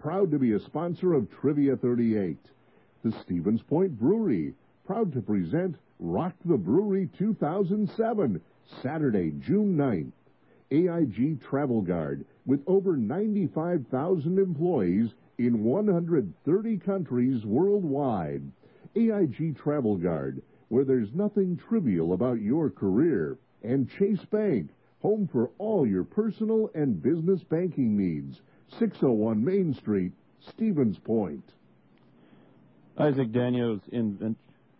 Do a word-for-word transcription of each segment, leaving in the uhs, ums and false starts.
proud to be a sponsor of Trivia thirty-eight. The Stevens Point Brewery, proud to present Rock the Brewery two thousand seven, Saturday, June ninth. A I G Travel Guard, with over ninety-five thousand employees in one hundred thirty countries worldwide. A I G Travel Guard, where there's nothing trivial about your career. And Chase Bank, home for all your personal and business banking needs. six oh one Main Street, Stevens Point. Isaac Daniels in.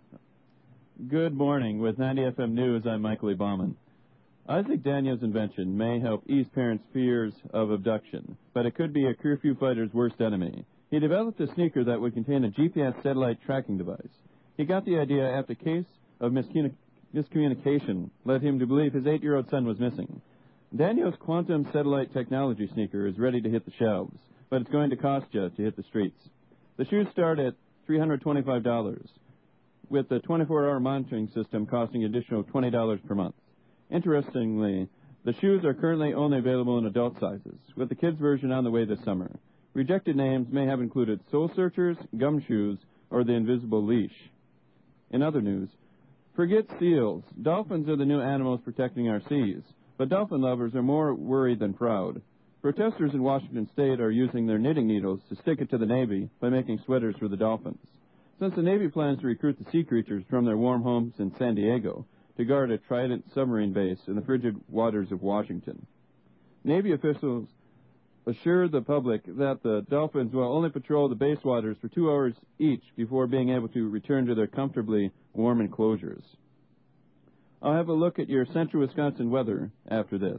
Good morning. With ninety F M News, I'm Michael E. Bauman. Isaac Daniels' invention may help ease parents' fears of abduction, but it could be a curfew fighter's worst enemy. He developed a sneaker that would contain a G P S satellite tracking device. He got the idea after a case of miscommunication led him to believe his eight-year-old son was missing. Daniels' quantum satellite technology sneaker is ready to hit the shelves, but it's going to cost you to hit the streets. The shoes start at three hundred twenty-five dollars, with the twenty-four hour monitoring system costing an additional twenty dollars per month. Interestingly, the shoes are currently only available in adult sizes, with the kids' version on the way this summer. Rejected names may have included Soul Searchers, Gumshoes, or the Invisible Leash. In other news, forget seals. Dolphins are the new animals protecting our seas, but dolphin lovers are more worried than proud. Protesters in Washington State are using their knitting needles to stick it to the Navy by making sweaters for the dolphins. Since the Navy plans to recruit the sea creatures from their warm homes in San Diego to guard a Trident submarine base in the frigid waters of Washington, Navy officials assure the public that the dolphins will only patrol the base waters for two hours each before being able to return to their comfortably warm enclosures. I'll have a look at your central Wisconsin weather after this.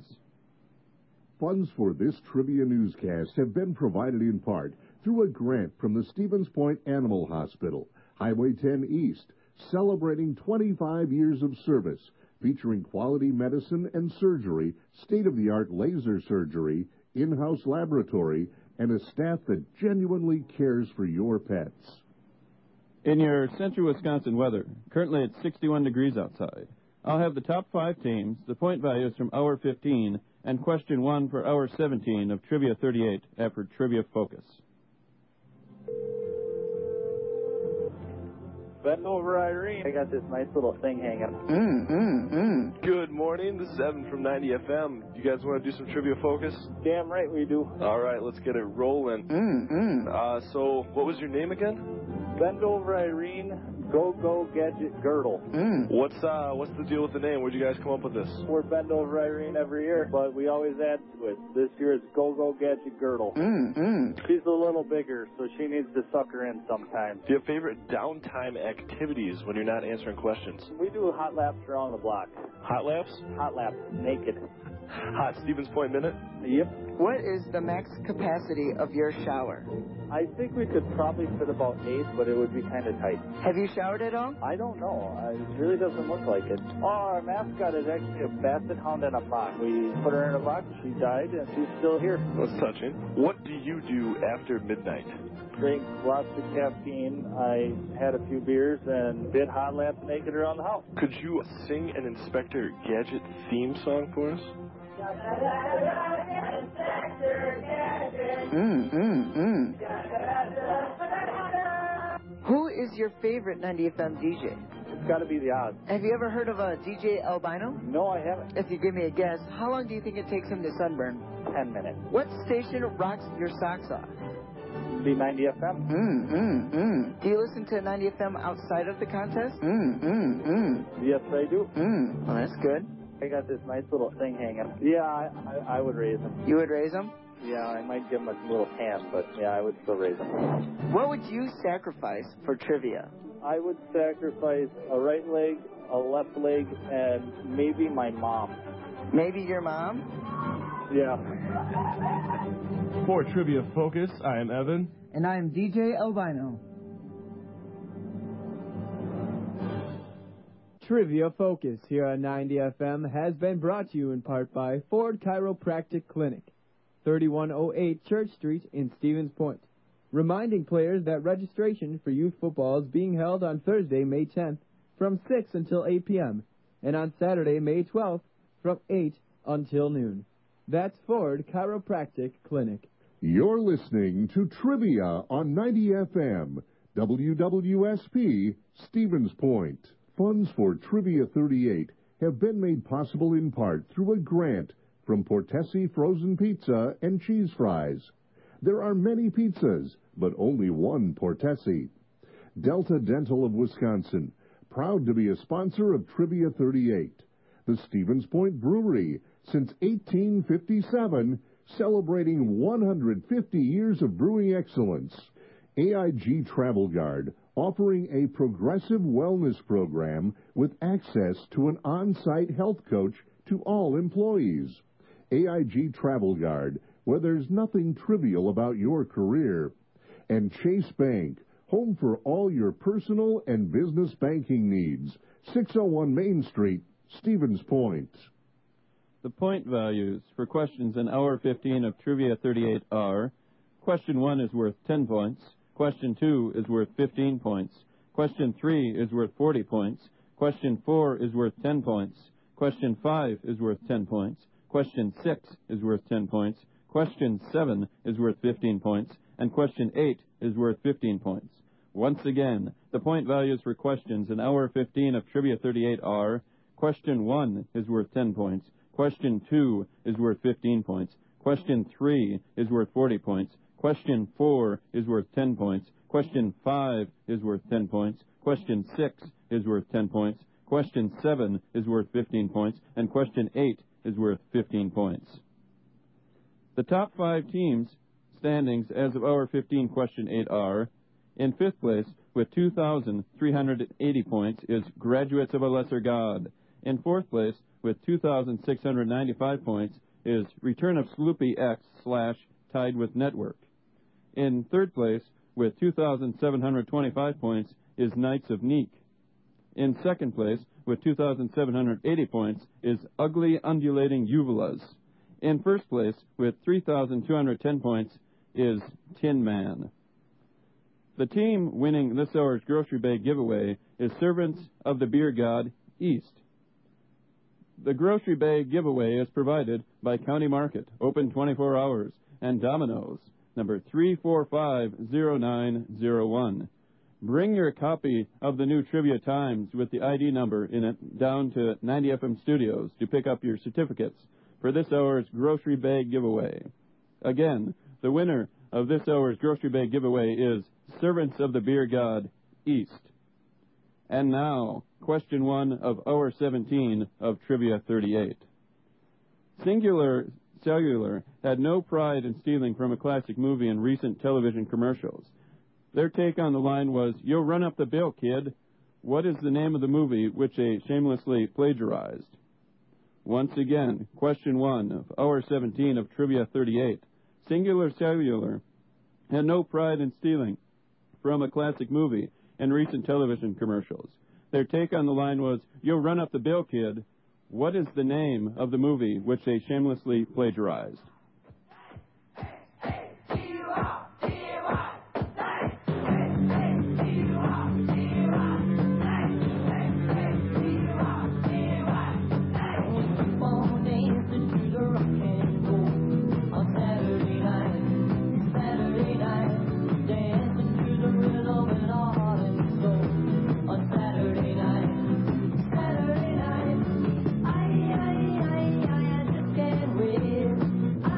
Funds for this trivia newscast have been provided in part through a grant from the Stevens Point Animal Hospital, Highway ten East, celebrating twenty-five years of service, featuring quality medicine and surgery, state-of-the-art laser surgery, in-house laboratory, and a staff that genuinely cares for your pets. In your central Wisconsin weather, currently it's sixty-one degrees outside. I'll have the top five teams, the point values from hour fifteen, and question one for hour seventeen of Trivia thirty-eight after Trivia Focus. Bend over, Irene. I got this nice little thing hanging. Mm, mm, mm. Good morning. This is Evan from ninety F M. You guys want to do some Trivia Focus? Damn right we do. All right, let's get it rolling. Mm, mm. Uh, so, what was your name again? Bend over, Irene. Go, go, gadget, girdle. Mm. What's uh, what's the deal with the name? Where'd you guys come up with this? We're Bend over, Irene every year, but we always add to it. This year it's go, go, gadget, girdle. Mm, mm. She's a little bigger, so she needs to suck her in sometimes. Do you have favorite downtime activities when you're not answering questions? We do hot laps around the block. Hot laps? Hot laps, naked. Hot Stevens Point minute? Yep. What is the max capacity of your shower? I think we could probably fit about eight, but it would be kind of tight. Have you showered at all? I don't know. Uh, It really doesn't look like it. Oh, our mascot is actually a basset hound in a box. We put her in a box, she died, and she's still here. That's touching. What do you do after midnight? Drink lots of caffeine. I had a few beers and did hot laps naked around the house. Could you sing an Inspector Gadget theme song for us? Mm, mm, mm. Who is your favorite ninety F M D J? It's got to be the odds. Have you ever heard of a D J Albino? No, I haven't. If you give me a guess, how long do you think it takes him to sunburn? Ten minutes. What station rocks your socks off? Be ninety F M. Mm, mm, mm. Do you listen to ninety F M outside of the contest? Mm, mm, mm. Yes, I do. Mm. Well, that's good. I got this nice little thing hanging. Yeah, I, I, I would raise him. You would raise him? Yeah, I might give him a little tan, but yeah, I would still raise him. What would you sacrifice for trivia? I would sacrifice a right leg, a left leg, and maybe my mom. Maybe your mom? Yeah. For Trivia Focus, I am Evan. And I'm D J Albino. Trivia Focus here on ninety F M has been brought to you in part by Ford Chiropractic Clinic, thirty-one oh eight Church Street in Stevens Point. Reminding players that registration for youth football is being held on Thursday, May tenth from six until eight p.m. and on Saturday, May twelfth from eight until noon. That's Ford Chiropractic Clinic. You're listening to Trivia on ninety F M, W W S P, Stevens Point. Funds for Trivia thirty-eight have been made possible in part through a grant from Portesi Frozen Pizza and Cheese Fries. There are many pizzas, but only one Portesi. Delta Dental of Wisconsin, proud to be a sponsor of Trivia thirty-eight. The Stevens Point Brewery, since eighteen fifty-seven, celebrating one hundred fifty years of brewing excellence. A I G Travel Guard, offering a progressive wellness program with access to an on-site health coach to all employees. A I G Travel Guard, where there's nothing trivial about your career. And Chase Bank, home for all your personal and business banking needs. six oh one Main Street, Stevens Point. The point values for questions in Hour fifteen of Trivia thirty-eight are: Question one is worth ten points. Question two is worth fifteen points. Question three is worth forty points. Question four is worth ten points. Question five is worth ten points. Question six is worth ten points. Question seven is worth fifteen points. And question eight is worth fifteen points. Once again, the point values for questions in Hour fifteen of Trivia thirty-eight are: Question one is worth ten points. Question two is worth fifteen points. Question three is worth forty points. Question four is worth ten points. Question five is worth ten points. Question six is worth ten points. Question seven is worth fifteen points. And question eight is worth fifteen points. The top five teams standings as of Hour fifteen, Question eight are: in fifth place, with two thousand three hundred eighty points, is Graduates of a Lesser God. In fourth place, with two thousand six hundred ninety-five points, is Return of Sloopy X slash Tied with Network. In third place, with two thousand seven hundred twenty-five points, is Knights of Neek. In second place, with two thousand seven hundred eighty points, is Ugly Undulating Uvulas. In first place, with three thousand two hundred ten points, is Tin Man. The team winning this hour's grocery bag giveaway is Servants of the Beer God, East. The grocery bag giveaway is provided by County Market, open twenty-four hours, and Domino's, number three four five zero nine zero one. Bring your copy of the new Trivia Times with the I D number in it down to ninety F M Studios to pick up your certificates for this hour's grocery bag giveaway. Again, the winner of this hour's grocery bag giveaway is Servants of the Beer God, East. And now, question one of Hour seventeen of Trivia thirty-eight. Singular Cellular had no pride in stealing from a classic movie in recent television commercials. Their take on the line was, "You'll run up the bill, kid." What is the name of the movie which they shamelessly plagiarized? Once again, question one of Hour seventeen of Trivia thirty-eight. Singular Cellular had no pride in stealing from a classic movie in recent television commercials. Their take on the line was, "You'll run up the bill, kid." What is the name of the movie which they shamelessly plagiarized? I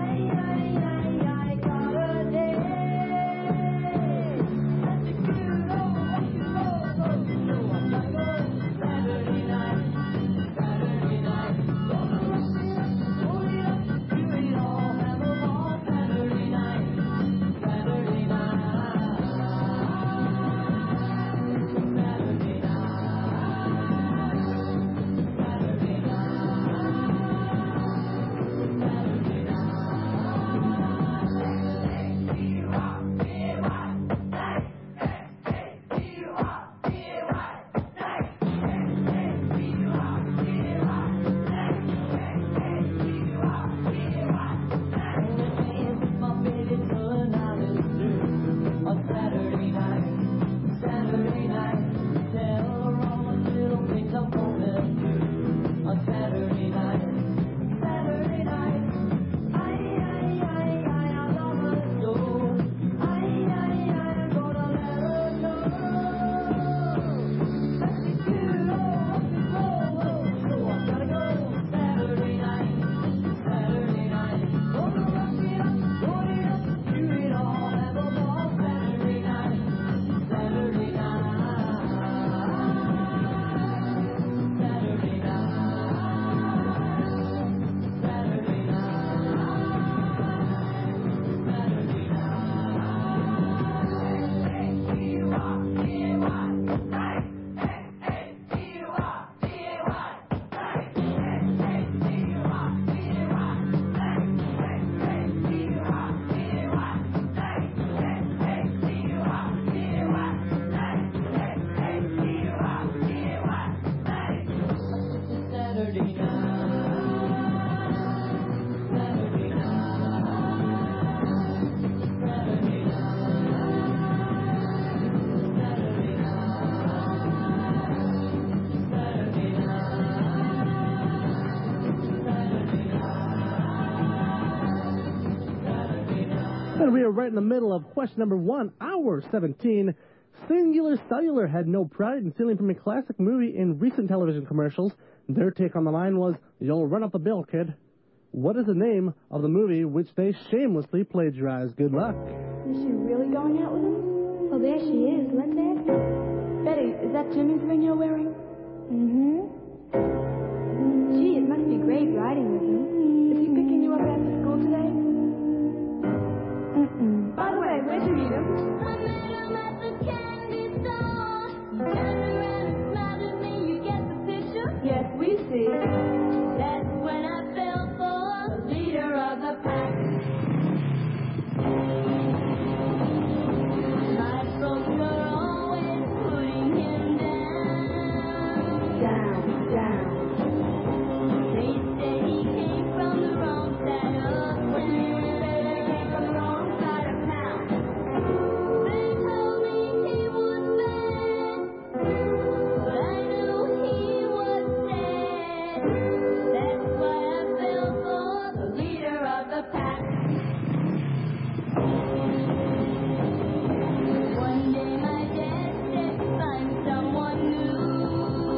we are right in the middle of question number one, hour seventeen. Singular Cellular had no pride in stealing from a classic movie in recent television commercials. Their take on the line was, "You'll run up the bill, kid." What is the name of the movie which they shamelessly plagiarized? Good luck. Is she really going out with him? Well, there she is. Let's ask her. Betty, is that Jimmy's ring you're wearing? Mm-hmm. Gee, it must be great riding with him. Is he picking you up after school today? Mm-mm. By the way, where'd you meet him? I met him at the candy store. Turned around and smiled at me. You get the picture? Yes, we see. That's when I fell for the leader of the pack. My folks are always putting him down. Down, down. They say he came from the wrong side of town. They say he came from the wrong side of town. They told me he was bad, but I knew he was dead. That's why I fell for the leader of the pack. One day my dad said, find someone new.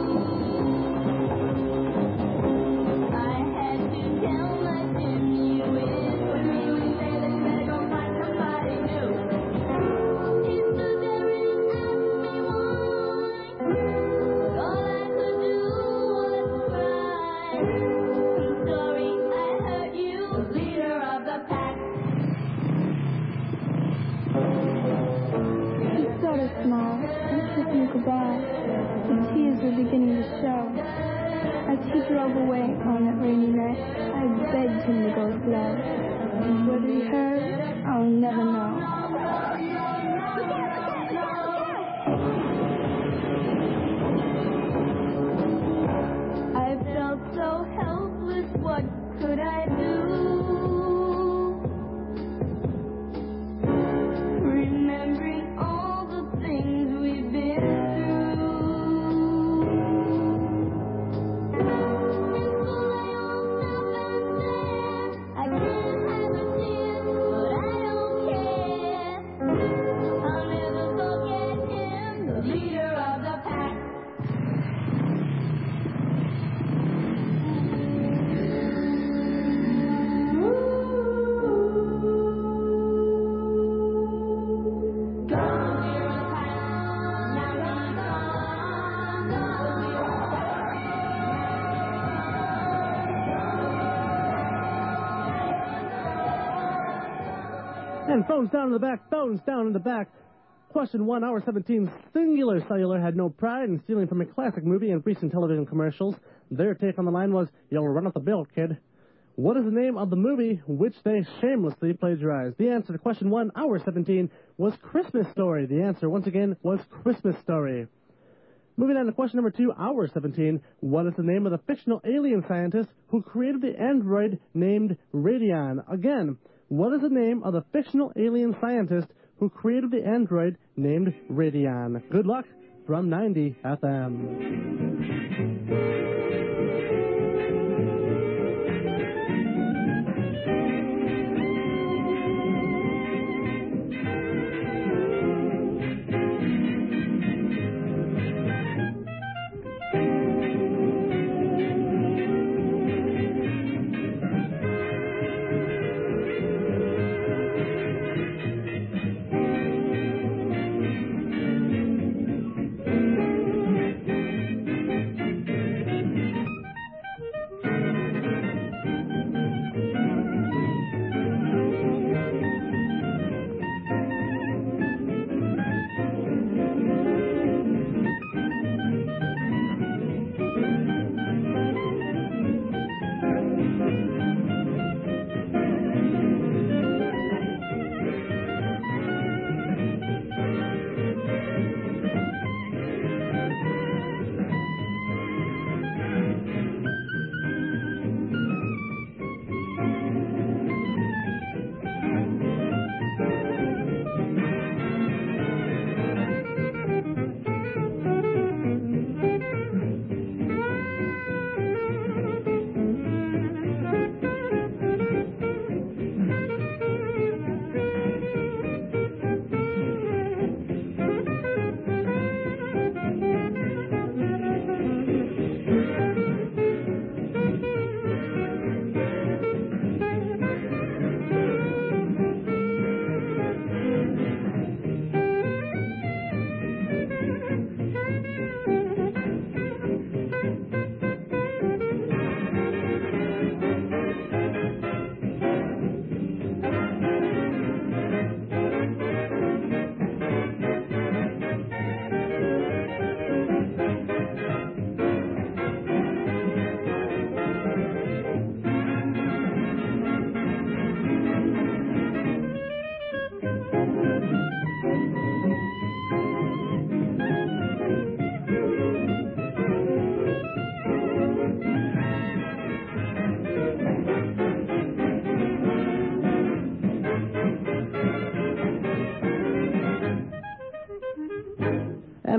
I had to tell my Jimmy with what do you mean say that you better go find somebody new? He stood there and asked me why. All I could do was cry. I'm sorry I hurt you, leader of the pack. He's sort of small. Let's kiss him goodbye. The tears were beginning to show. As he drove away on that rainy night, I begged him to go slow. Whether he heard, I'll never know. I felt so helpless, what could I do? Remembering all the things we've been through. And so I all stop and stare. I can't have a tear, but I don't care. I'll never forget him, the leader of the pack. And phones down in the back, phones down in the back. Question one, hour seventeen. Singular Cellular had no pride in stealing from a classic movie and recent television commercials. Their take on the line was, "You'll run up the bill, kid." What is the name of the movie which they shamelessly plagiarized? The answer to question one, hour seventeen, was Christmas Story. The answer, once again, was Christmas Story. Moving on to question number two, hour seventeen. What is the name of the fictional alien scientist who created the android named Radion? Again, what is the name of the fictional alien scientist who created the android named Radion? Good luck from ninety F M.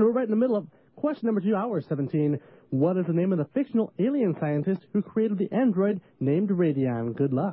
we're right in the middle of question number two, hour seventeen. What is the name of the fictional alien scientist who created the android named Radion? Good luck.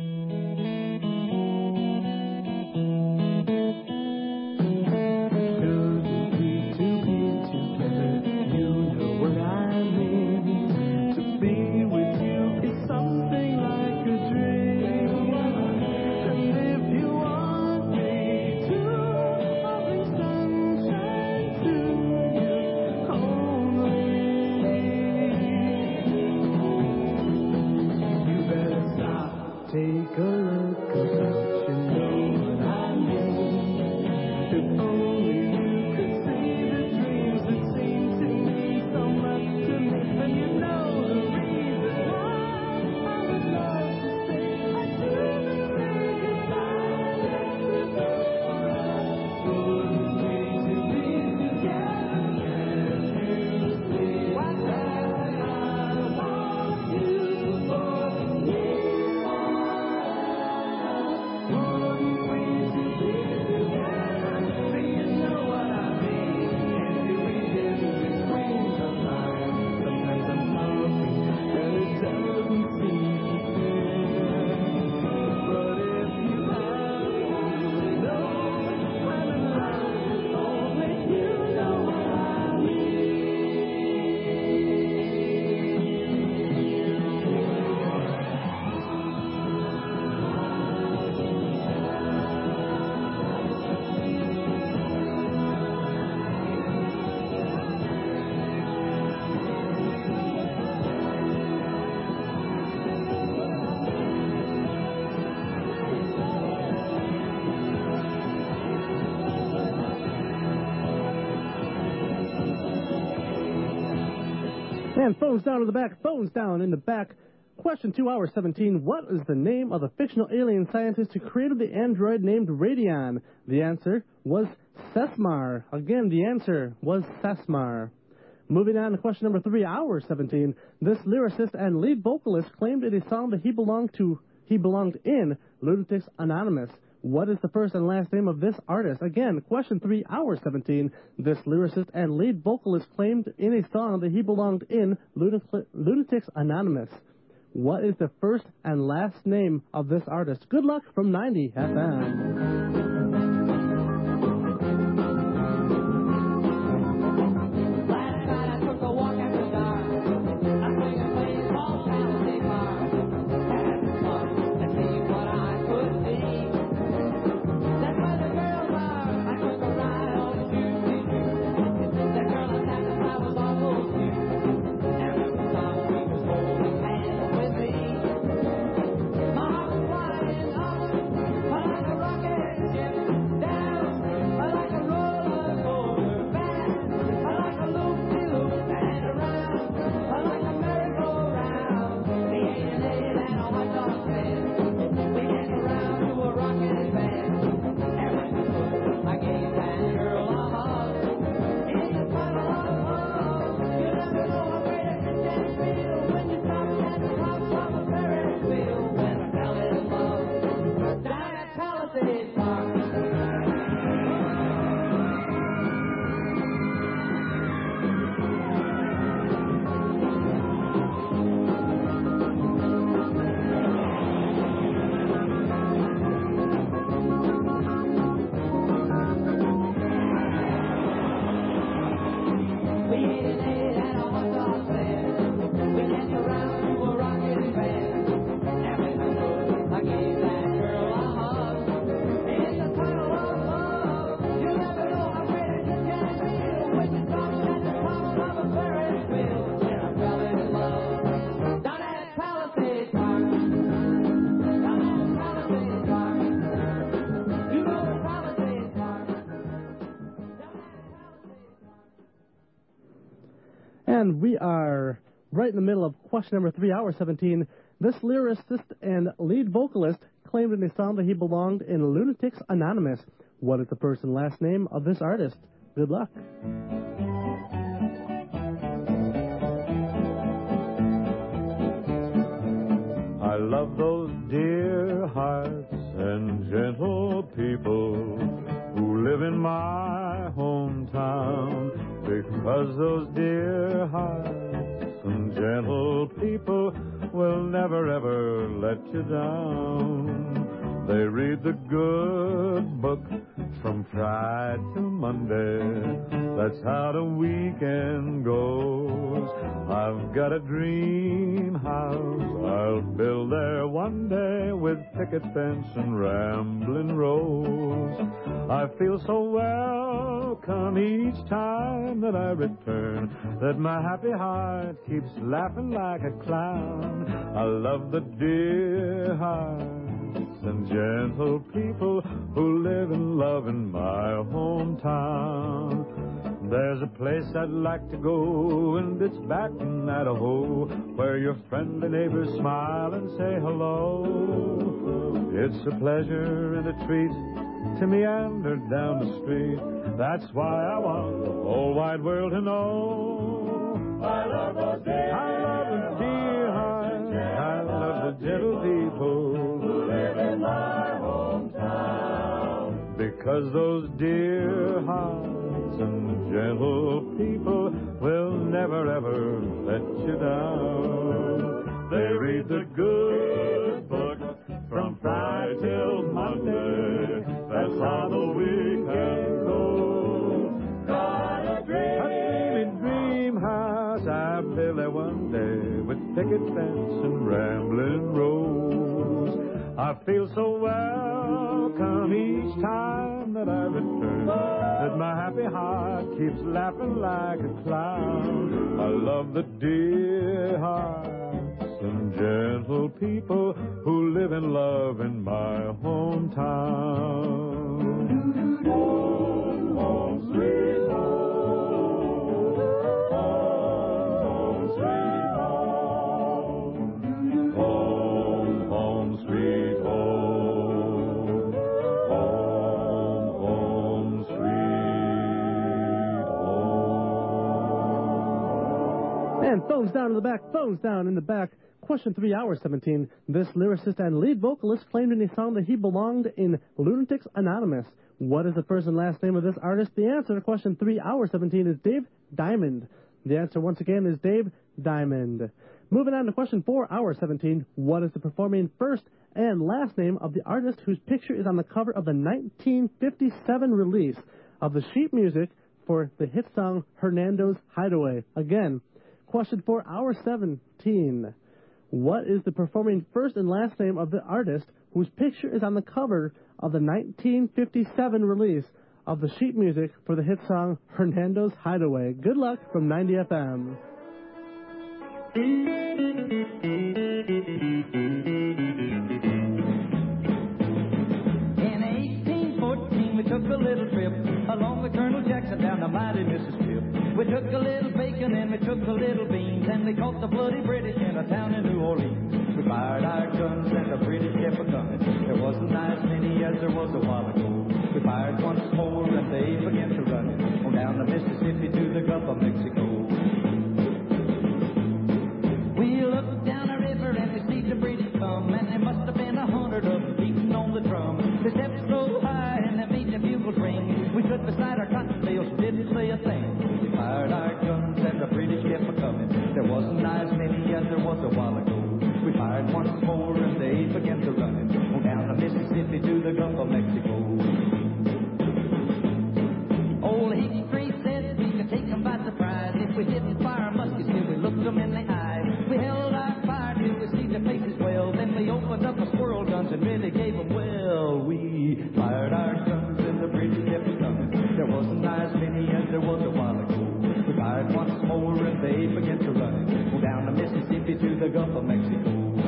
And phones down in the back, phones down in the back. Question two, hour seventeen. What is the name of the fictional alien scientist who created the android named Radion? The answer was Sesmar. Again, the answer was Sesmar. Moving on to question number three, hour seventeen. This lyricist and lead vocalist claimed in a song that he belonged to, he belonged in Lunatics Anonymous. What is the first and last name of this artist? Again, question three, hour seventeen. This lyricist and lead vocalist claimed in a song that he belonged in Lunat- Lunatics Anonymous. What is the first and last name of this artist? Good luck from ninety F M. And we are right in the middle of question number three, hour seventeen. This lyricist and lead vocalist claimed in a song that he belonged in Lunatics Anonymous. What is the first and last name of this artist? Good luck. I love those dear hearts and gentle people who live in my hometown. 'cause those dear hearts and gentle people will never ever let you down. They read the good book from Friday till Monday. That's how the weekend goes. I've got a dream house I'll build there one day with picket fence and rambling rose. I feel so welcome each time that I return that my happy heart keeps laughing like a clown. I love the dear hearts and gentle people who live and love in my hometown. There's a place I'd like to go, and it's back in Idaho, where your friendly neighbors smile and say hello. It's a pleasure and a treat to meander down the street. That's why I want the whole wide world to know. I love those dear, I love the dear hearts, I love the gentle people who live in my hometown. Because those dear hearts and gentle people will never ever let you down. They read the good book from Friday till Monday. That's how the weekend goes. Got a dream, a dreamy dream house I built there one day with picket fence and rambling rose. I feel so welcome each time that I return that my happy heart keeps laughing like a clown. I love the dear hearts and gentle people who live and love in my hometown. Home, home, sweet home. Home, sweet home. Home, home, sweet home. Home, home, sweet home. And phones down in the back, phones down in the back. Question three, hour seventeen. This lyricist and lead vocalist claimed in his song that he belonged in Lunatics Anonymous. What is the first and last name of this artist? The answer to question three, hour seventeen is Dave Diamond. The answer once again is Dave Diamond. Moving on to question four, hour seventeen. What is the performing first and last name of the artist whose picture is on the cover of the nineteen fifty-seven release of the sheet music for the hit song Hernando's Hideaway? Again, question four, hour seventeen. What is the performing first and last name of the artist whose picture is on the cover of the nineteen fifty-seven release of the sheet music for the hit song Hernando's Hideaway? Good luck from ninety F M. In eighteen fourteen, we took a little trip along with Colonel Jackson down the mighty Mississippi. We took a little bacon and we took a little beans, and we caught the bloody British in a town in New Orleans. We fired our guns and the British kept a coming. There wasn't as many as there was a while ago. We fired once more and they began to run it on down the Mississippi to the Gulf of Mexico. We looked down the river and we see the British come, and there must have been a hundred of them beating on the drum. They stepped so high and they made the bugles ring. We stood beside our cotton bales, didn't say a thing. We fired our guns and the British kept a coming. There wasn't as many as there was a while ago. We fired once more and they began to run it on down the Mississippi to the Gulf of Mexico. Old Hickory said we could take them by surprise if we didn't fire muskets till we looked them in the eye. We held our fire till we see their faces well. Then we opened up our squirrel guns and really gave them well. We fired our guns and the British kept coming. There wasn't as many as there was a while ago. We fired once more and they began to run it on down the Mississippi to the Gulf of Mexico.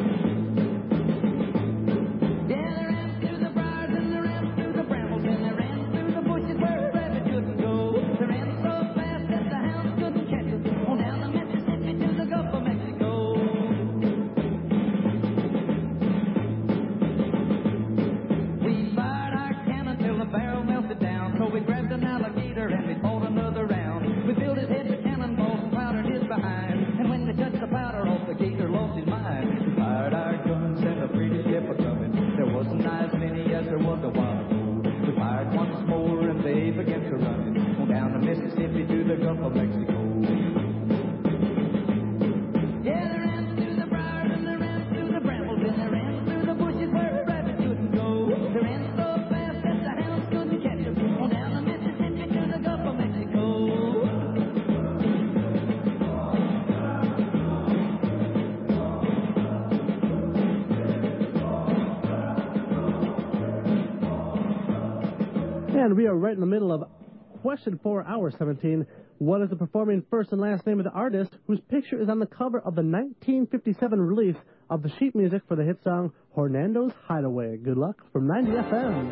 Yeah, they ran through the briars and they ran through the brambles and they ran through the bushes where a rabbit couldn't go. They ran so fast that the hounds couldn't catch us on down the Mississippi to the Gulf of Mexico. We fired our cannon till the barrel melted down, so we grabbed an alligator and we fought another round. We filled his head with cannonballs and powdered his behind, and when we touched the powder off, the gator lost his mind. We fired our guns and the British kept a coming. There wasn't as many as there was a while ago. We fired once more and they began to run it on down the Mississippi to the Gulf Gulf of Mexico. Yeah, they ran through the briars and they ran through the brambles and they ran through the bushes where a rabbit couldn't go. They ran so fast that the hounds couldn't catch them. On down the Mississippi to the Gulf of Mexico. And we are right in the middle of question four, hour seventeen. What is the performing first and last name of the artist whose picture is on the cover of the nineteen fifty-seven release of the sheet music for the hit song Hernando's Hideaway? Good luck from ninety F M.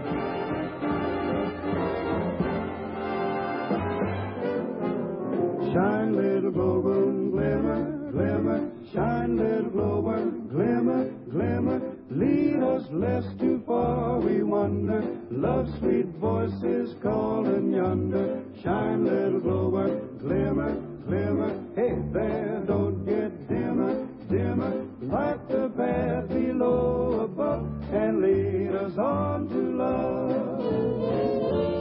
Shine, little glowworm, glimmer, glimmer. Shine, little glowworm, glimmer, glimmer. Lead us lest too far we wander. Love's sweet voices calling yonder. Shine, little glowworm, glimmer, glimmer. Hey there, don't get dimmer, dimmer. Light the path below above and lead us on to love.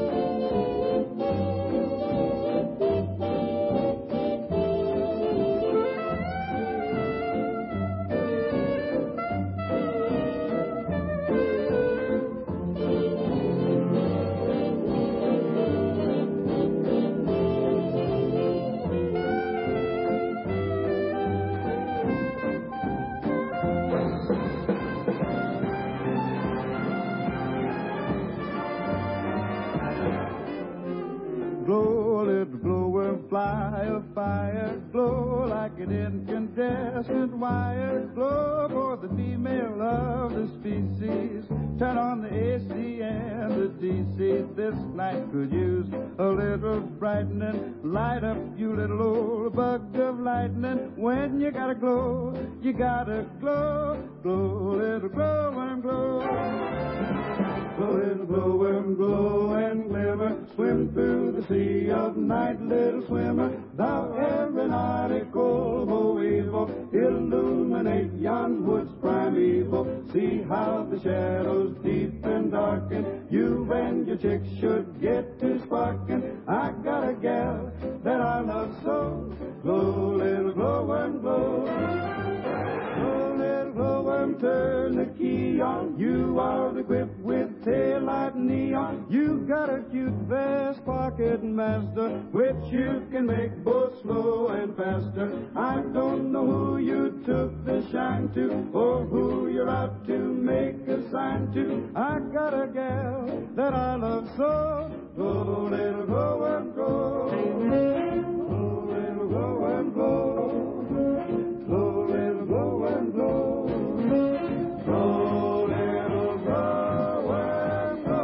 Glow, little glowworm, fly a fire. Glow like an incandescent wire. Glow for the female of the species. Turn on the A C and the D C. This night could use a little brightening. Light up, you little old bug of lightning. When you gotta glow, you gotta glow. Glow, little glowworm, glow. Glow, little glowworm, glow and glimmer. Swim through the sea of night, little swimmer. Thou aeronautical boeval, illuminate yon woods primeval. See how the shadows deep and darken. You and your chick should get to sparkin'. I got a gal that I love so. Glow, little glowworm, glow. Glow, little glowworm, turn the key on. You are equipped with taillight neon. You got a cute vest pocket master, which you can make both slow and faster. I don't know who you took the shine to, or who you're out to make a sign to. I got a gal that I love so. Go, little glowworm, go. Go, little glowworm, go. Go, little glowworm, go. Go, little glowworm, go.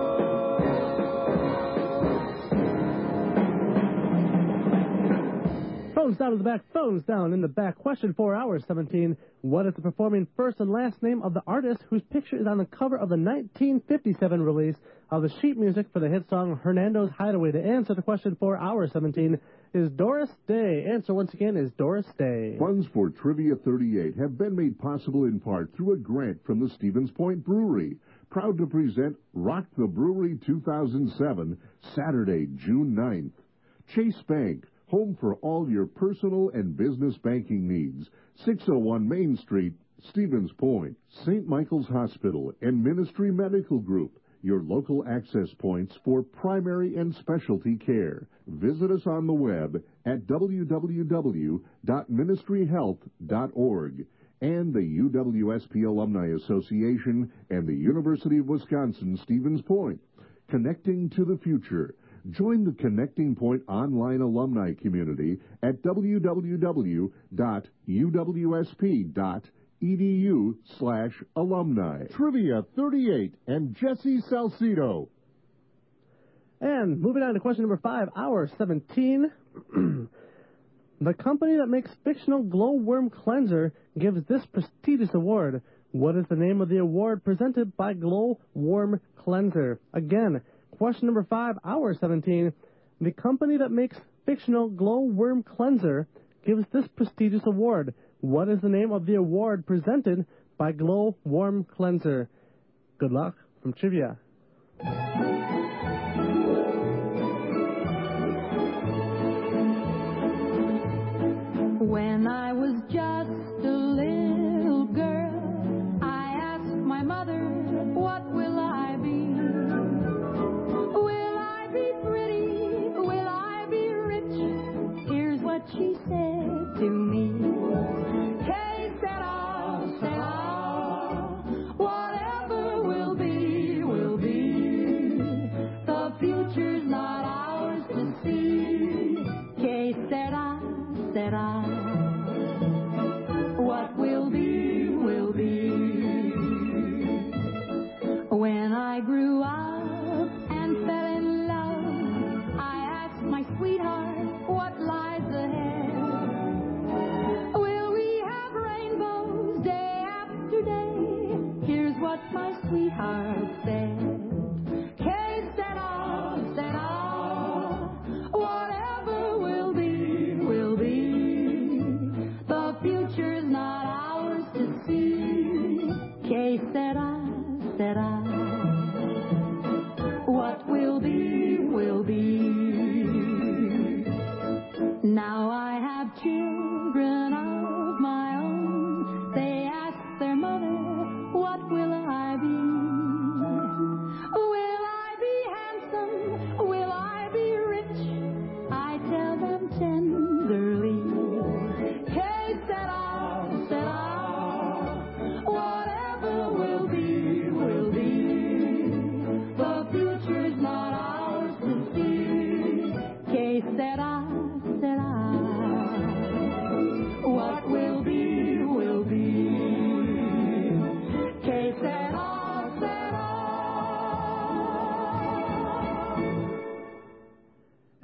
Phones down in the back, phones down in the back. Question four, hour seventeen. What is the performing first and last name of the artist whose picture is on the cover of the nineteen fifty-seven release of the sheet music for the hit song Hernando's Hideaway? The answer to question four, hour seventeen is Doris Day. Answer once again is Doris Day. Funds for Trivia thirty-eight have been made possible in part through a grant from the Stevens Point Brewery. Proud to present Rock the Brewery two thousand seven, Saturday, June ninth. Chase Bank, home for all your personal and business banking needs. six oh one Main Street, Stevens Point. Saint Michael's Hospital and Ministry Medical Group, your local access points for primary and specialty care. Visit us on the web at w w w dot ministry health dot org. And the U W S P Alumni Association and the University of Wisconsin Stevens Point. Connecting to the future. Join the Connecting Point online alumni community at w w w dot u w s p dot edu slash alumni. Trivia thirty-eight and Jesse Salcido. And moving on to question number five, hour seventeen. The company that makes fictional glowworm cleanser gives this prestigious award. What is the name of the award presented by Glowworm Cleanser? Again, question number five, hour seventeen. The company that makes fictional glowworm cleanser gives this prestigious award. What is the name of the award presented by Glowworm Cleanser? Good luck from Trivia.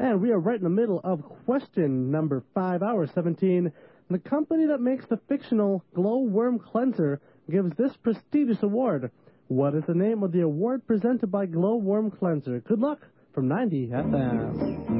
And we are right in the middle of question number five, hour seventeen. The company that makes the fictional Glowworm Cleanser gives this prestigious award. What is the name of the award presented by Glowworm Cleanser? Good luck from ninety F M.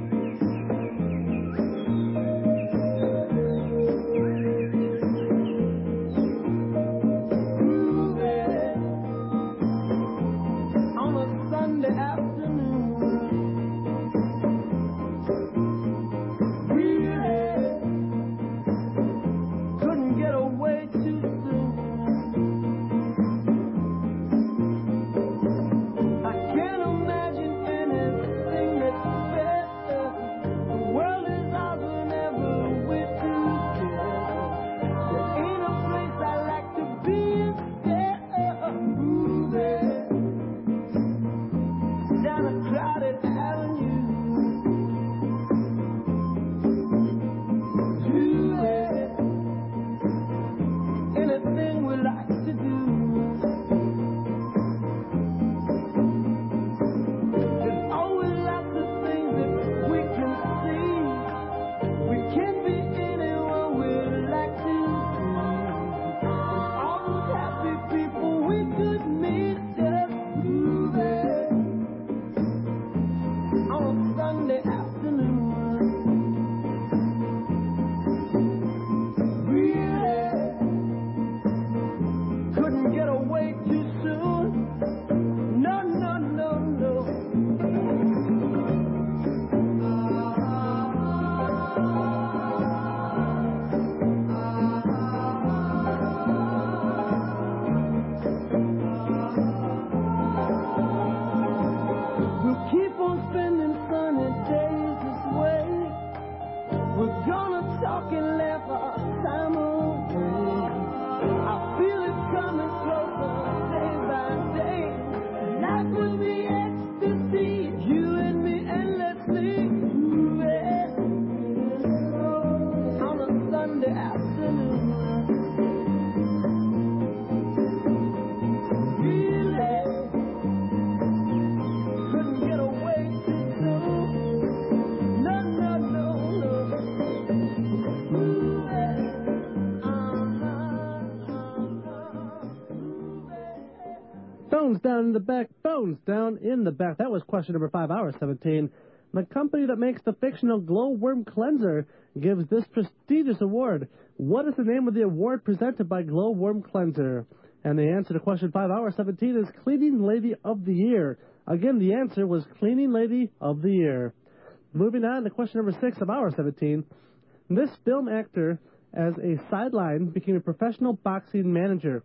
Bones down in the back, bones down in the back. That was question number five, hour seventeen. The company that makes the fictional Glowworm Cleanser gives this prestigious award. What is the name of the award presented by Glowworm Cleanser? And the answer to question five, hour seventeen is Cleaning Lady of the Year. Again, the answer was Cleaning Lady of the Year. Moving on to question number six of hour seventeen. This film actor, as a sideline, became a professional boxing manager.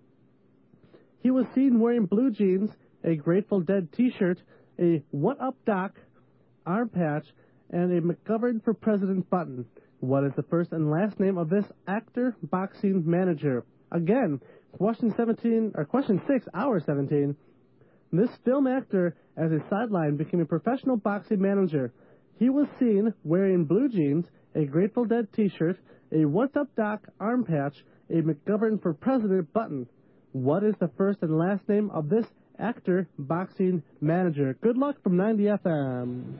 He was seen wearing blue jeans, a Grateful Dead t-shirt, a What Up Doc arm patch, and a McGovern for President button. What is the first and last name of this actor boxing manager? Again, question seventeen or question six, hour seventeen. This film actor, as a sideline, became a professional boxing manager. He was seen wearing blue jeans, a Grateful Dead t-shirt, a What's Up Doc arm patch, a McGovern for President button. What is the first and last name of this actor boxing manager? Good luck from ninety F M.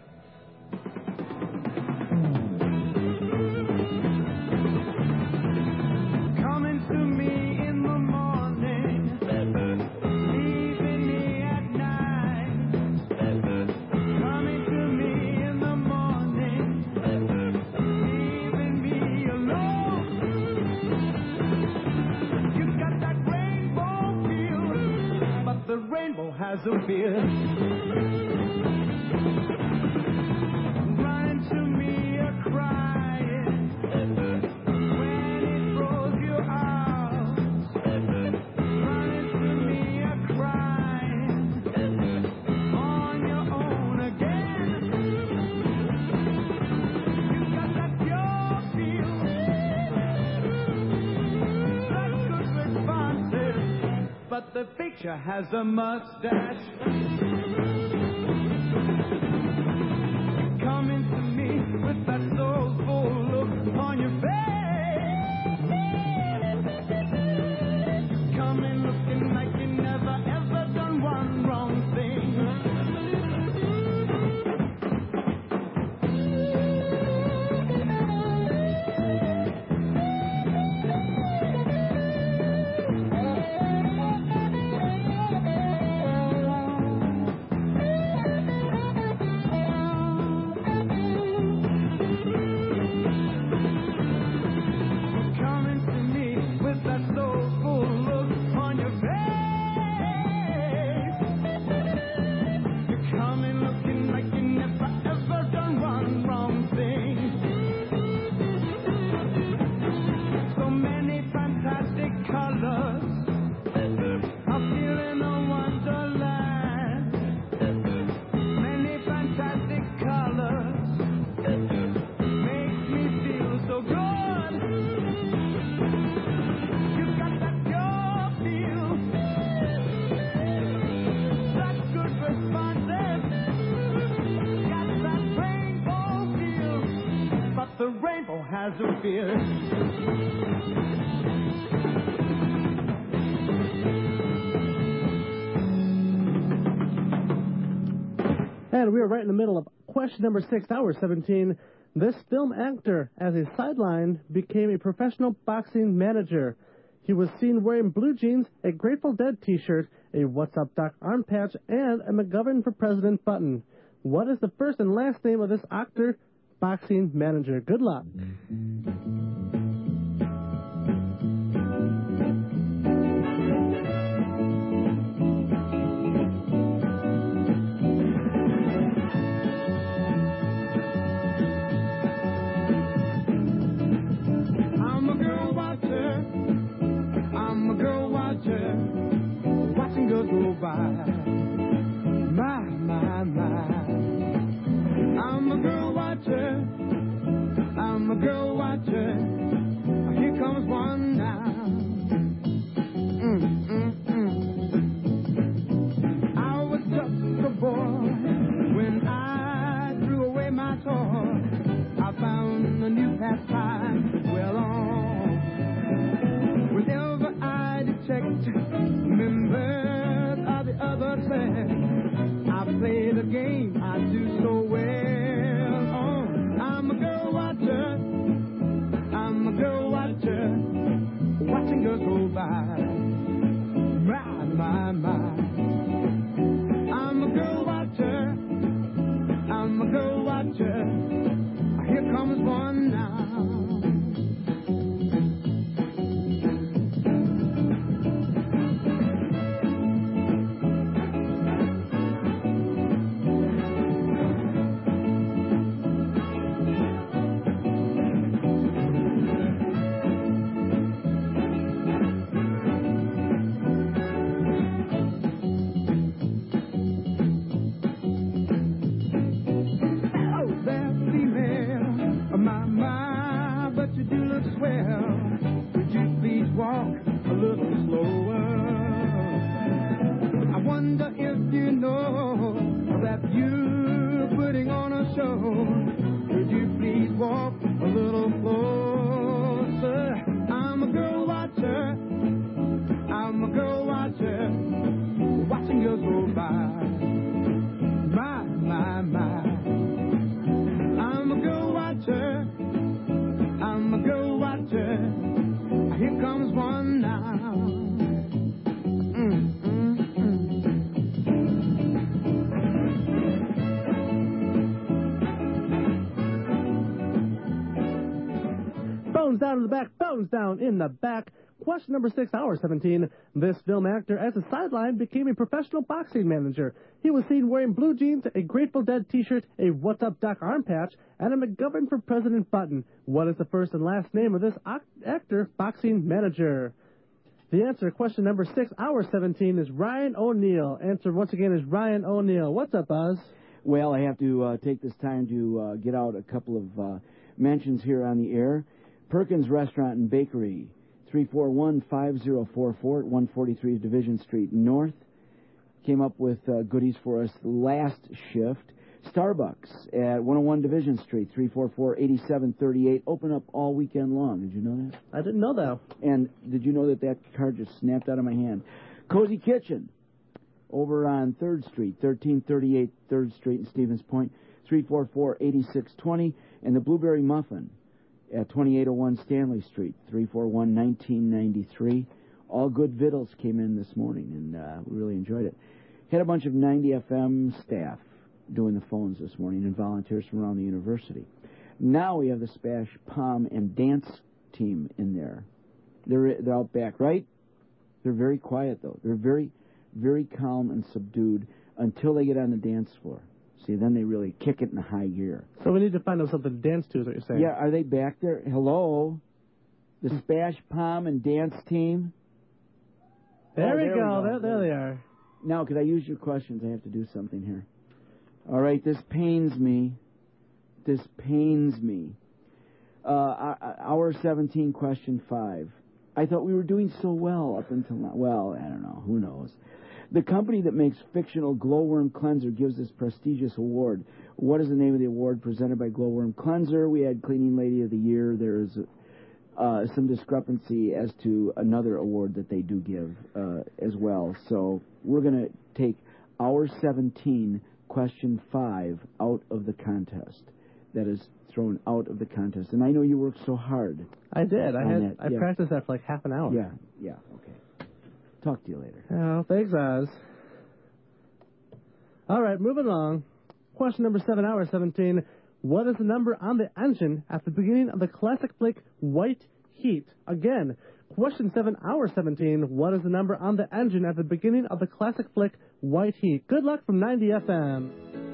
Coming to me in the morning, leaving me at night. Coming to me in the morning, leaving me alone. You got that rainbow feel, but the rainbow has a beard. Running to me a crying when it throws you out. Running to me a crying on your own again. You got that pure feel, that good responses, but the picture has a mustache. Coming to me with that soulful look on your face. Coming looking like you never ever done one wrong thing. has no fear. And we are right in the middle of question number six, hour seventeen. This film actor, as a sideline, became a professional boxing manager. He was seen wearing blue jeans, a Grateful Dead t-shirt, a What's Up Doc arm patch, and a McGovern for President button. What is the first and last name of this actor, boxing manager? Good luck. I'm a girl watcher. I'm a girl watcher. Watching girls go by. My, my, my. I'm a girl watcher. I'm a girl watcher. Here comes one now. Mm, mm, mm. I was just a boy when I threw away my toy. I found a new pastime well on. Whenever I detect members of the other sex, I play the game I do so well on. I'm a girl watcher. I'm a girl watcher. Watching girls go by. My, my, my. I'm a girl watcher. I'm a girl watcher. Here comes one now. Oh, there, female. My, my, but you do look swell. Would you please walk a little slower? I wonder if you know that you're putting on a show. Would you please walk a little closer? I'm a girl watcher. I'm a girl watcher. Watching girls go by. My, my, my. I'm a girl watcher. I'm a girl watcher. Here comes one now. Mm, mm, mm. Phones down in the back, phones down in the back. Question number six, hour seventeen. This film actor, as a sideline, became a professional boxing manager. He was seen wearing blue jeans, a Grateful Dead t-shirt, a What's Up Doc arm patch, and a McGovern for President button. What is the first and last name of this act- actor, boxing manager? The answer, question number six, hour seventeen, is Ryan O'Neill. Answer, once again, is Ryan O'Neill. What's up, Buzz? Well, I have to uh, take this time to uh, get out a couple of uh, mentions here on the air. Perkins Restaurant and Bakery, three four one, five zero four four at one forty-three Division Street North. Came up with uh, goodies for us last shift. Starbucks at one oh one Division Street, three four four, eight seven three eight. Open up all weekend long. Did you know that? I didn't know that. And did you know that that card just snapped out of my hand? Cozy Kitchen over on third Street, thirteen thirty-eight third Street in Stevens Point, three four four, eight six two zero. And the Blueberry Muffin at twenty-eight oh one Stanley Street, three four one, nineteen ninety-three. All good vittles came in this morning, and uh, we really enjoyed it. Had a bunch of ninety F M staff doing the phones this morning and volunteers from around the university. Now we have the Spash Palm and Dance team in there. They're, they're out back, right? They're very quiet, though. They're very, very calm and subdued until they get on the dance floor. See, then they really kick it in high gear. So we need to find out something to dance to, is what you're saying. Yeah, are they back there? Hello? The Spash Palm and Dance team? There, oh, we, there go. we go. There, there they are. Now, could I use your questions? I have to do something here. All right, this pains me. This pains me. Uh, hour seventeen, question five. I thought we were doing so well up until now. Well, I don't know. Who knows? The company that makes fictional Glowworm Cleanser gives this prestigious award. What is the name of the award presented by Glowworm Cleanser? We had Cleaning Lady of the Year. There is uh, some discrepancy as to another award that they do give uh, as well. So we're going to take hour seventeen, question five, out of the contest. That is thrown out of the contest. And I know you worked so hard. I did. I had that. I yeah. practiced that for like half an hour. Yeah, yeah, okay. Talk to you later. Oh, thanks, Oz. All right, moving along. Question number seven, hour seventeen. What is the number on the engine at the beginning of the classic flick White Heat? Again, question seven, hour seventeen. What is the number on the engine at the beginning of the classic flick White Heat? Good luck from ninety F M.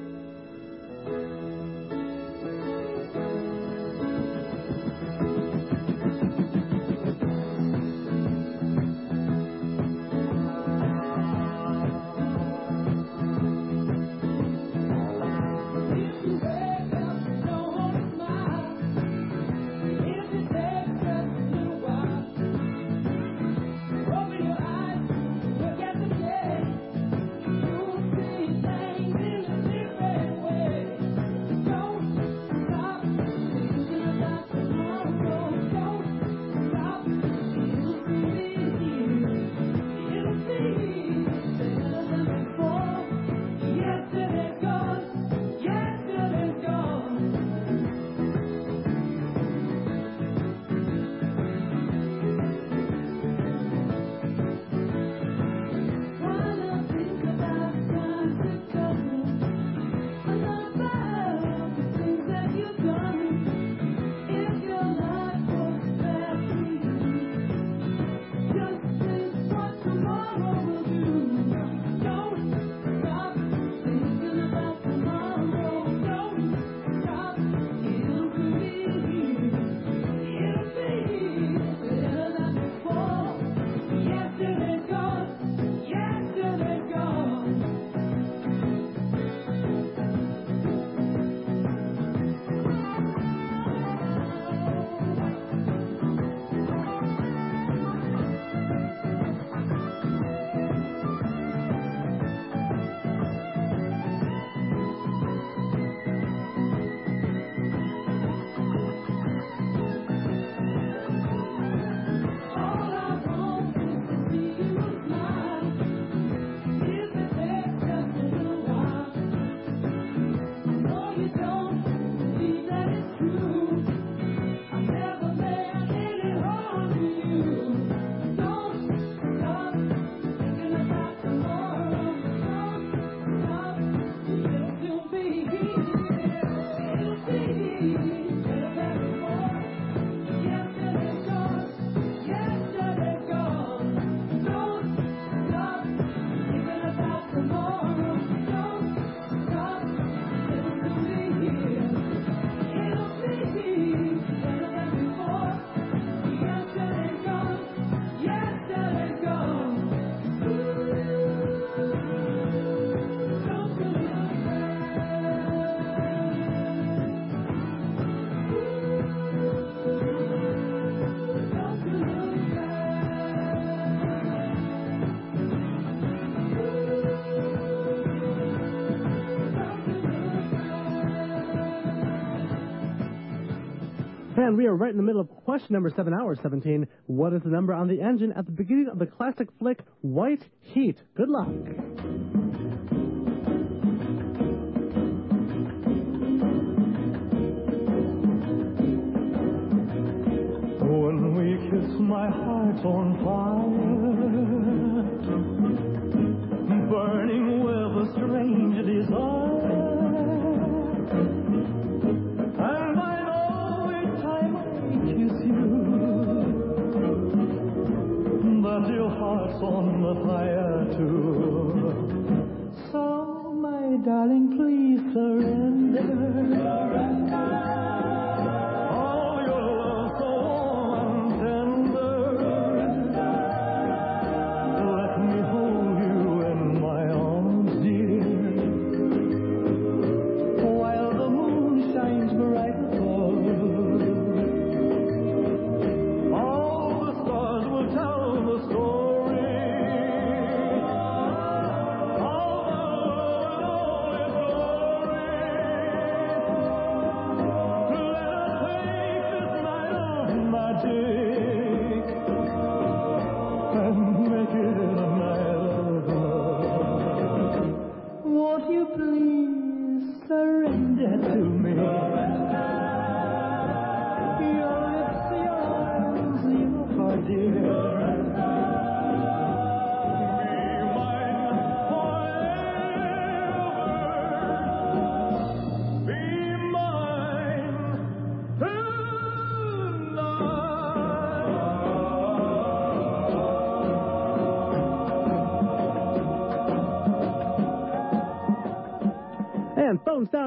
And we are right in the middle of question number seven, hour seventeen. What is the number on the engine at the beginning of the classic flick White Heat? Good luck. When we kiss, my heart's on fire, burning with a strange desire. And I know each time I kiss you that your heart's on the fire too. So, my darling, please surrender. Surrender.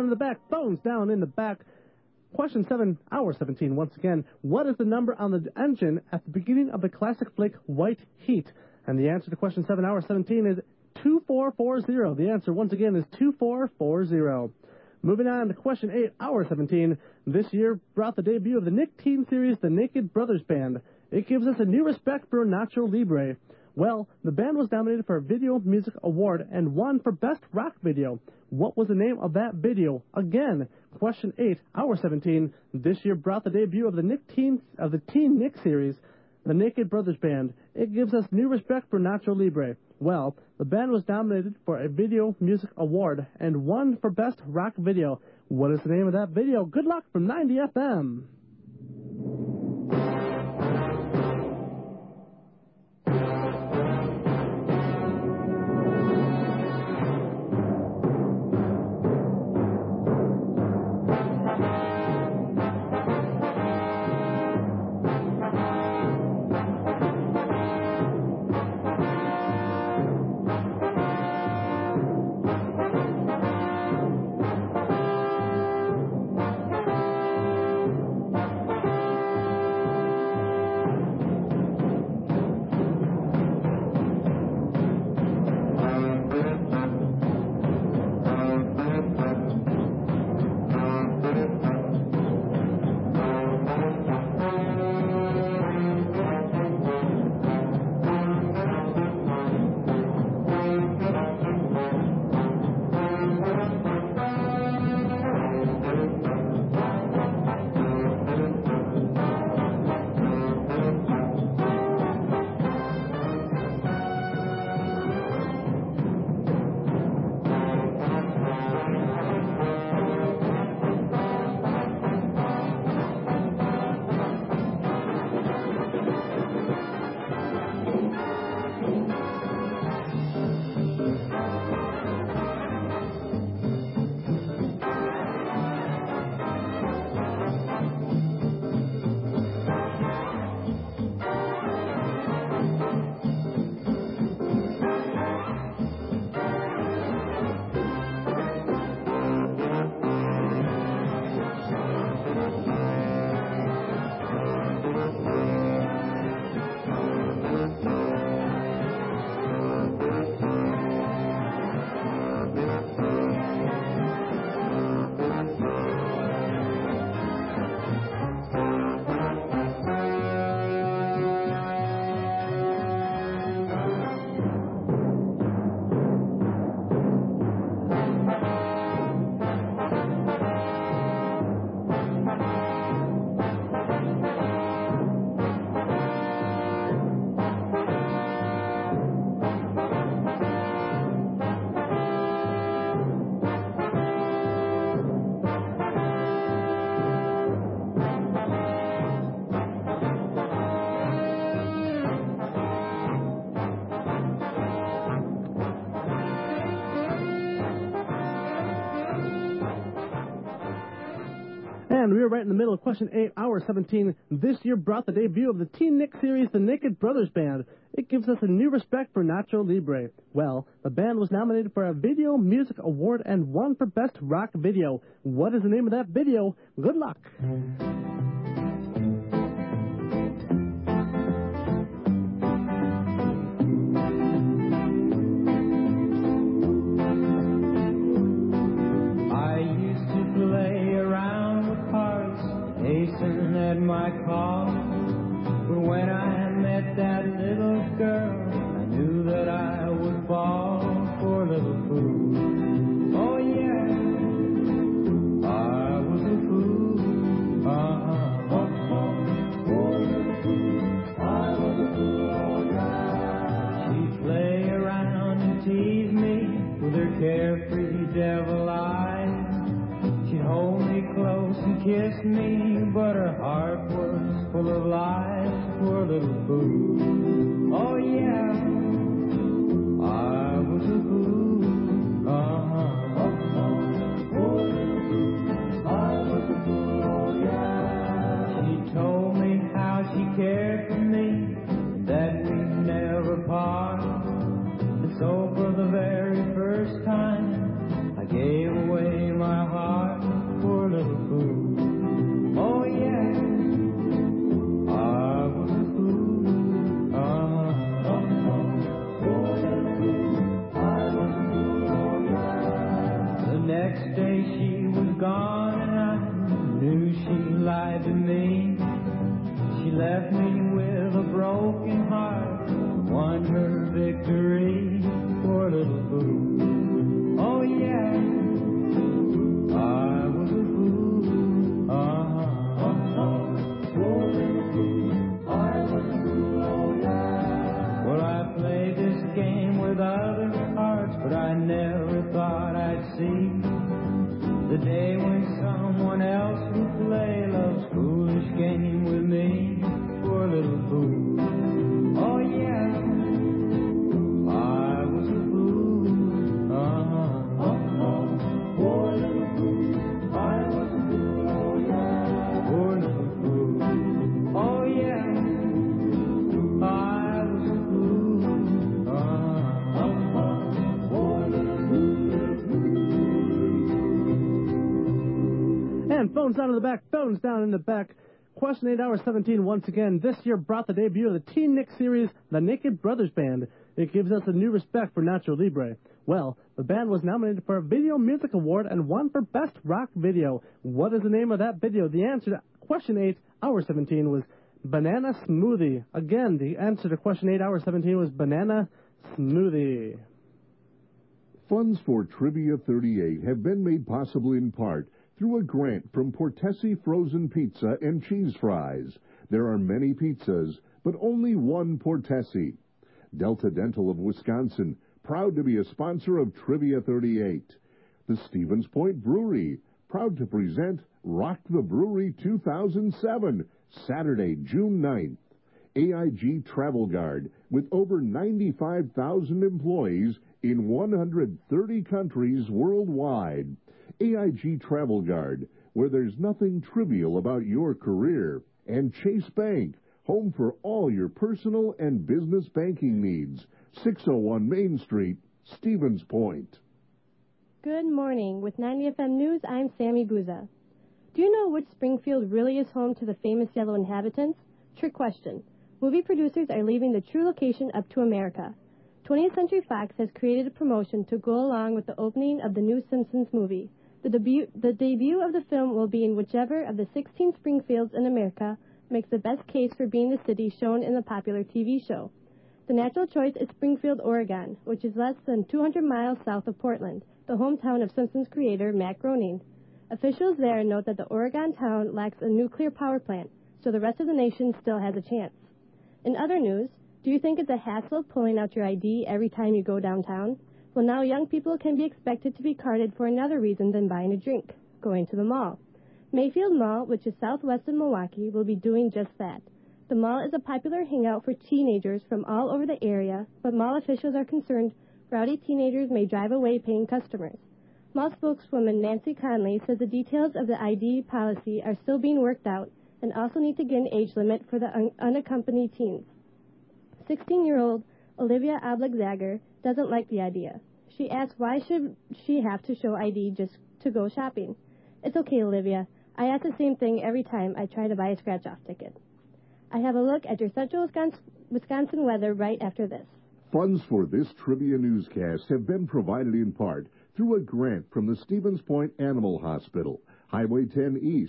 in the back. Phones down in the back. Question seven, hour seventeen, once again. What is the number on the engine at the beginning of the classic flick White Heat? And the answer to question seven, hour seventeen is two four four zero. The answer, once again, is two four four zero. Moving on to question eight, hour seventeen. This year brought the debut of the Nick Teen series, the Naked Brothers Band. It gives us a new respect for Nacho Libre. Well, the band was nominated for a Video Music Award and won for Best Rock Video. What was the name of that video? Again, question eight, hour seventeen. This year brought the debut of the Nick Teen of the Teen Nick series, the Naked Brothers Band. It gives us new respect for Nacho Libre. Well, the band was nominated for a Video Music Award and won for Best Rock Video. What is the name of that video? Good luck from ninety F M. And we are right in the middle of question eight, hour seventeen. This year brought the debut of the Teen Nick series, the Naked Brothers Band. It gives us a new respect for Nacho Libre. Well, the band was nominated for a Video Music Award and won for Best Rock Video. What is the name of that video? Good luck. At my call, but when I met that little girl, I knew that I would fall for a little fool. Oh yeah, I was a fool. Uh-huh. Oh, oh, oh, little fool. I was a fool. Oh yeah. She'd play around and tease me with her carefree devil eyes. She'd hold me close and kiss me, but her heart was full of lies. Poor little fool. Oh yeah, I was a fool. Uh-huh. Oh, oh, poor little fool. I was a fool. Oh yeah. She told me how she cared for me, that we'd never part. And so for the very first time, I gave away my heart. lied to me. She left me with a broken heart, won her victory, poor little fool. Oh yeah, I was a fool. Uh-huh. Uh-huh. Poor little fool, I was a fool, oh yeah. Well, I played this game with other hearts, but I never thought I'd see the day when someone else would play love's foolish game with me. Poor little fool. Oh yeah, I was a fool. Uh-huh. Uh-huh. Poor little fool. I was a fool. Oh yeah. Poor little fool. Oh yeah, I was a fool. Uh-huh. Uh-huh. Poor little fool. And phones down in the back, phones down in the back. Question eight hour seventeen once again. This year brought the debut of the Teen Nick series, the Naked Brothers Band. It gives us a new respect for Nacho Libre. Well, the band was nominated for a Video Music Award and won for Best Rock Video. What is the name of that video? The answer to question eight hour seventeen was Banana Smoothie. Again, the answer to question eight hour seventeen was Banana Smoothie. Funds for Trivia thirty-eight have been made possible in part through a grant from Portesi Frozen Pizza and Cheese Fries. There are many pizzas, but only one Portesi. Delta Dental of Wisconsin, proud to be a sponsor of Trivia thirty-eight. The Stevens Point Brewery, proud to present Rock the Brewery two thousand seven, Saturday, June ninth. A I G Travel Guard, with over ninety-five thousand employees in one hundred thirty countries worldwide. A I G Travel Guard, where there's nothing trivial about your career. And Chase Bank, home for all your personal and business banking needs. six oh one Main Street, Stevens Point. Good morning. With ninety F M News, I'm Sammy Booza. Do you know which Springfield really is home to the famous yellow inhabitants? Trick question. Movie producers are leaving the true location up to America. twentieth Century Fox has created a promotion to go along with the opening of the new Simpsons movie. The debut, the debut of the film will be in whichever of the sixteen Springfields in America makes the best case for being the city shown in the popular T V show. The natural choice is Springfield, Oregon, which is less than two hundred miles south of Portland, the hometown of Simpsons creator Matt Groening. Officials there note that the Oregon town lacks a nuclear power plant, so the rest of the nation still has a chance. In other news, do you think it's a hassle pulling out your I D every time you go downtown? Well, now young people can be expected to be carded for another reason than buying a drink, going to the mall. Mayfield Mall, which is southwest of Milwaukee, will be doing just that. The mall is a popular hangout for teenagers from all over the area, but mall officials are concerned rowdy teenagers may drive away paying customers. Mall spokeswoman Nancy Conley says the details of the I D policy are still being worked out and also need to get an age limit for the un- unaccompanied teens. sixteen-year-old Olivia Oblak-Zager doesn't like the idea. She asks why should she have to show I D just to go shopping. It's okay, Olivia. I ask the same thing every time I try to buy a scratch-off ticket. I have a look at your central Wisconsin, Wisconsin weather right after this. Funds for this trivia newscast have been provided in part through a grant from the Stevens Point Animal Hospital, Highway ten East.